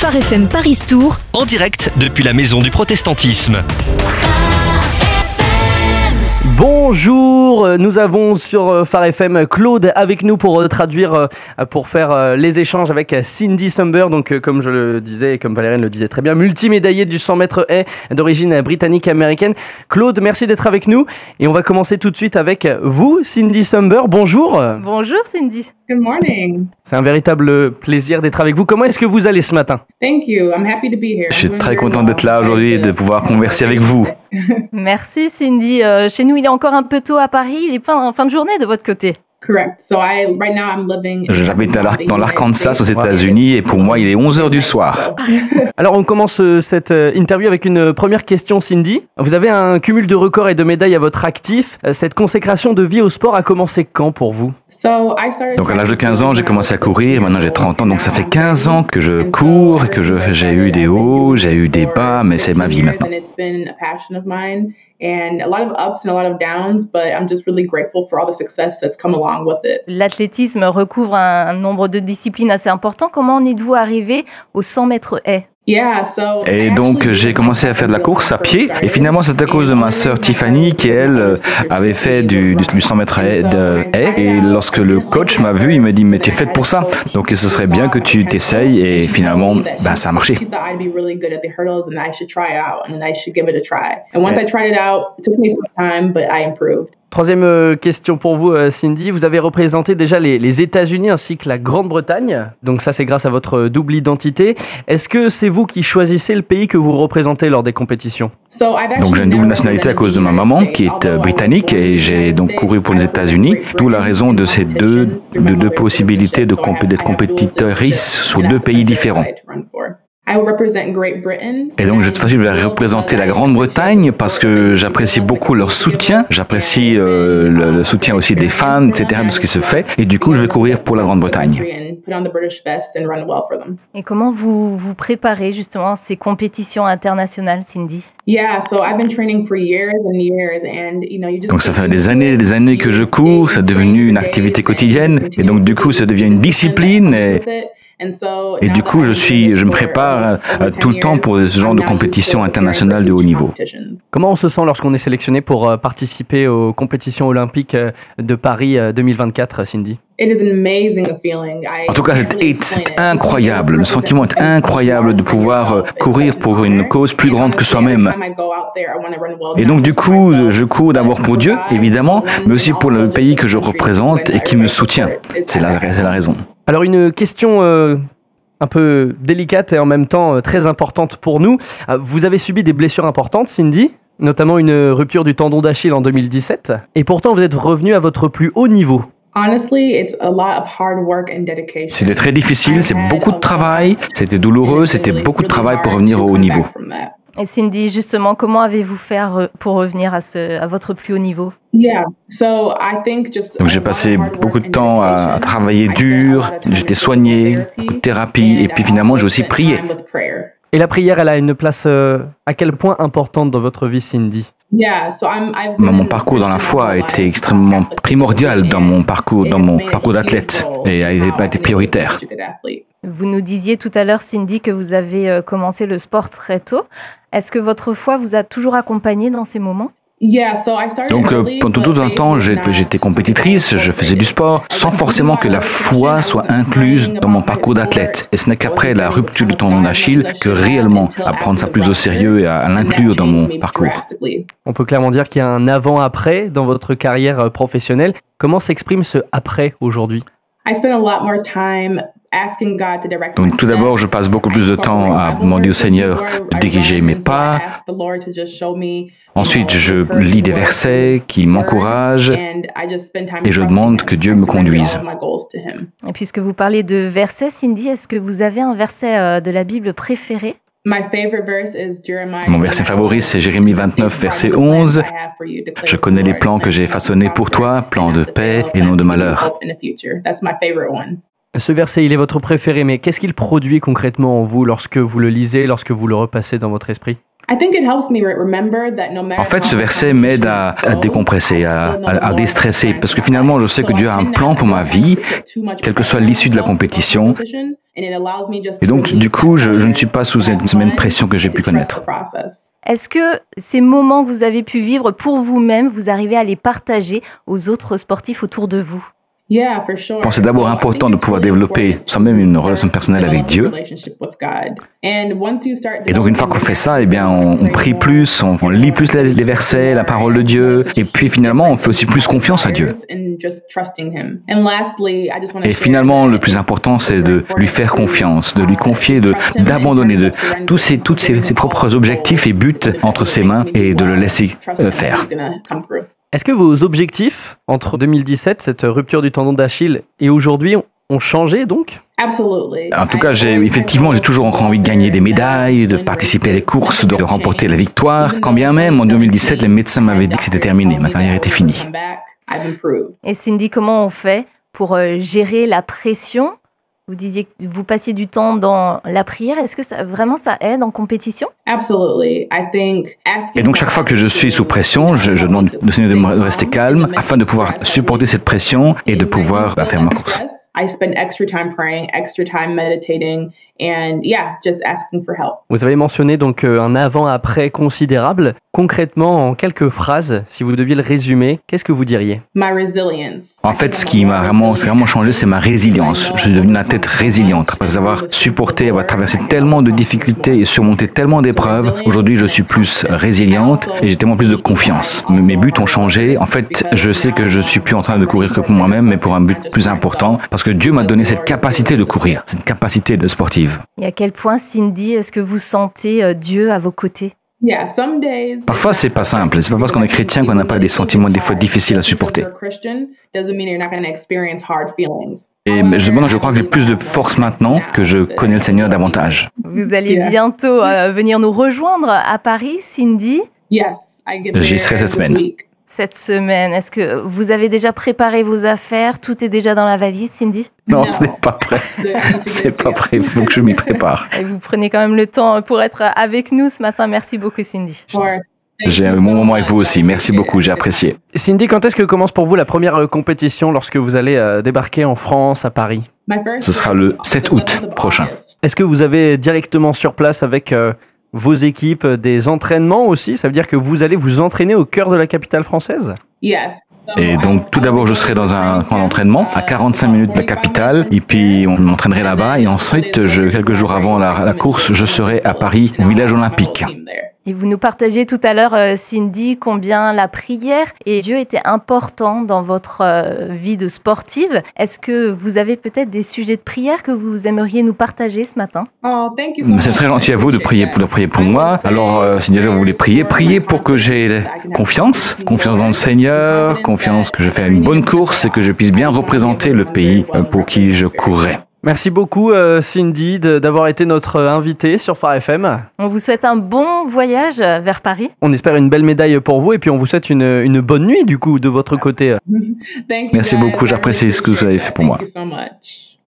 Phare FM Paris Tour, en direct depuis la Maison du Protestantisme. Bonjour, nous avons sur Phare FM Claude avec nous pour traduire, pour faire les échanges avec Cindy Sumber. Donc comme je le disais et comme Valériane le disait très bien, multimédaillée du 100 mètres haies d'origine britannique-américaine. Claude, merci d'être avec nous et on va commencer tout de suite avec vous, Cindy Sumber. Bonjour. Bonjour Cindy. Good morning. C'est un véritable plaisir d'être avec vous. Comment est-ce que vous allez ce matin? Thank you. I'm happy to be here. Je suis très content d'être là aujourd'hui et de pouvoir converser avec vous. Merci Cindy. Chez nous, il est encore un peu tôt à Paris. Il est en fin de journée de votre côté. Correct. So right now I'm living. J'habite dans l'Arkansas aux États-Unis et pour moi il est 11h du soir. Alors on commence cette interview avec une première question, Cindy. Vous avez un cumul de records et de médailles à votre actif. Cette consécration de vie au sport a commencé quand pour vous? Donc à l'âge de 15 ans j'ai commencé à courir, maintenant j'ai 30 ans, donc ça fait 15 ans que je cours, que j'ai eu des hauts, j'ai eu des bas, mais c'est ma vie maintenant. And a lot of ups and a lot of downs, but I'm just really grateful for all the success that's come along with it. L'athlétisme recouvre un nombre de disciplines assez important. Comment en êtes-vous arrivé aux 100 mètres haies? Et donc j'ai commencé à faire de la course à pied et finalement c'est à cause de ma sœur Tiffany qui elle avait fait du 100 mètres haies et lorsque le coach m'a vu il m'a dit mais tu es faite pour ça donc ce serait bien que tu t'essayes et finalement ça a marché. Troisième question pour vous, Cindy. Vous avez représenté déjà les États-Unis ainsi que la Grande-Bretagne. Donc ça, c'est grâce à votre double identité. Est-ce que c'est vous qui choisissez le pays que vous représentez lors des compétitions? Donc j'ai une double nationalité à cause de ma maman qui est britannique et j'ai donc couru pour les États-Unis. D'où la raison de ces deux possibilités d'être compétitrice sur deux pays différents. Et donc cette fois-ci je vais représenter la Grande-Bretagne parce que j'apprécie beaucoup leur soutien, j'apprécie le soutien aussi des fans, etc., de ce qui se fait, et du coup je vais courir pour la Grande-Bretagne. Et comment vous vous préparez justement à ces compétitions internationales, Cindy? Donc ça fait des années que je cours, c'est devenu une activité quotidienne, et donc du coup ça devient une discipline, et du coup, je me prépare tout le temps pour ce genre de compétition internationale de haut niveau. Comment on se sent lorsqu'on est sélectionné pour participer aux compétitions olympiques de Paris 2024, Cindy? En tout cas, c'est incroyable. Le sentiment est incroyable de pouvoir courir pour une cause plus grande que soi-même. Et donc, du coup, je cours d'abord pour Dieu, évidemment, mais aussi pour le pays que je représente et qui me soutient. C'est la raison. Alors, une question un peu délicate et en même temps très importante pour nous. Vous avez subi des blessures importantes, Cindy, notamment une rupture du tendon d'Achille en 2017. Et pourtant, vous êtes revenu à votre plus haut niveau. C'était très difficile, c'est beaucoup de travail, c'était douloureux, c'était beaucoup de travail pour revenir au haut niveau. Et Cindy, justement, comment avez-vous fait pour revenir à votre plus haut niveau? Donc j'ai passé beaucoup de temps à travailler dur, j'étais soigné, beaucoup de thérapie, et puis finalement j'ai aussi prié. Et la prière, elle a une place à quel point importante dans votre vie, Cindy? Mon parcours dans la foi a été extrêmement primordial dans mon parcours d'athlète et a été prioritaire. Vous nous disiez tout à l'heure, Cindy, que vous avez commencé le sport très tôt. Est-ce que votre foi vous a toujours accompagné dans ces moments? Donc pendant tout un temps, j'étais compétitrice, je faisais du sport, sans forcément que la foi soit incluse dans mon parcours d'athlète. Et ce n'est qu'après la rupture du tendon d'Achille que réellement à prendre ça plus au sérieux et à l'inclure dans mon parcours. On peut clairement dire qu'il y a un avant-après dans votre carrière professionnelle. Comment s'exprime ce après aujourd'hui? Donc tout d'abord, je passe beaucoup plus de temps à demander au Seigneur de diriger mes pas. Ensuite, je lis des versets qui m'encouragent et je demande que Dieu me conduise. Et puisque vous parlez de versets, Cindy, est-ce que vous avez un verset de la Bible préféré? Mon verset favori, c'est Jérémie 29, verset 11. Je connais les plans que j'ai façonnés pour toi, plans de paix et non de malheur. Ce verset, il est votre préféré, mais qu'est-ce qu'il produit concrètement en vous lorsque vous le lisez, lorsque vous le repassez dans votre esprit? En fait, ce verset m'aide à décompresser, à déstresser, parce que finalement, je sais que Dieu a un plan pour ma vie, quelle que soit l'issue de la compétition. Et donc, du coup, je ne suis pas sous une même pression que j'ai pu connaître. Est-ce que ces moments que vous avez pu vivre pour vous-même, vous arrivez à les partager aux autres sportifs autour de vous? Je pense que c'est d'abord important de pouvoir développer soi-même une relation personnelle avec Dieu. Et donc une fois qu'on fait ça, eh bien on prie plus, on lit plus les versets, la parole de Dieu, et puis finalement on fait aussi plus confiance à Dieu. Et finalement le plus important c'est de lui faire confiance, de lui confier, d'abandonner tous ses propres objectifs et buts entre ses mains et de le laisser faire. Est-ce que vos objectifs entre 2017, cette rupture du tendon d'Achille, et aujourd'hui ont changé donc? En tout cas, j'ai toujours encore envie de gagner des médailles, de participer à des courses, de remporter la victoire. Quand bien même, en 2017, les médecins m'avaient dit que c'était terminé, ma carrière était finie. Et Cindy, comment on fait pour gérer la pression? Vous disiez que vous passiez du temps dans la prière. Est-ce que ça aide en compétition? Et donc chaque fois que je suis sous pression, je demande au Seigneur de me rester calme afin de pouvoir supporter cette pression et de pouvoir faire ma course. Vous avez mentionné donc un avant-après considérable. Concrètement, en quelques phrases, si vous deviez le résumer, qu'est-ce que vous diriez? En fait, ce qui m'a vraiment changé, c'est ma résilience. Je suis devenu une athlète résiliente. Après avoir supporté, avoir traversé tellement de difficultés et surmonté tellement d'épreuves, aujourd'hui, je suis plus résiliente et j'ai tellement plus de confiance. Mes buts ont changé. En fait, je sais que je suis plus en train de courir que pour moi-même, mais pour un but plus important, parce que Dieu m'a donné cette capacité de courir, cette capacité de sportive. Et à quel point, Cindy, est-ce que vous sentez Dieu à vos côtés? Parfois, c'est pas simple. C'est pas parce qu'on est chrétien qu'on n'a pas des sentiments des fois difficiles à supporter. Et je crois que j'ai plus de force maintenant que je connais le Seigneur davantage. Vous allez bientôt venir nous rejoindre à Paris, Cindy? J'y serai cette semaine. Cette semaine, est-ce que vous avez déjà préparé vos affaires? Tout est déjà dans la valise, Cindy? Non, ce n'est pas prêt. C'est pas prêt, il faut que je m'y prépare. Et vous prenez quand même le temps pour être avec nous ce matin. Merci beaucoup, Cindy. J'ai un bon moment avec vous aussi. Merci beaucoup, j'ai apprécié. Cindy, quand est-ce que commence pour vous la première compétition lorsque vous allez débarquer en France, à Paris? Ce sera le 7 août prochain. Est-ce que vous avez directement sur place avec vos équipes des entraînements aussi? Ça veut dire que vous allez vous entraîner au cœur de la capitale française? Et donc, tout d'abord, je serai dans un camp d'entraînement à 45 minutes de la capitale, et puis on m'entraînerait là-bas, et ensuite, quelques jours avant la course, je serai à Paris, au village olympique. Et vous nous partagiez tout à l'heure, Cindy, combien la prière et Dieu était important dans votre vie de sportive. Est-ce que vous avez peut-être des sujets de prière que vous aimeriez nous partager ce matin? C'est très gentil à vous de prier pour moi. Alors, si déjà vous voulez prier pour que j'ai confiance dans le Seigneur, confiance que je fais une bonne course et que je puisse bien représenter le pays pour qui je courrai. Merci beaucoup Cindy d'avoir été notre invitée sur Phare FM. On vous souhaite un bon voyage vers Paris. On espère une belle médaille pour vous et puis on vous souhaite une bonne nuit du coup de votre côté. Merci beaucoup, j'apprécie ce que vous avez fait pour moi.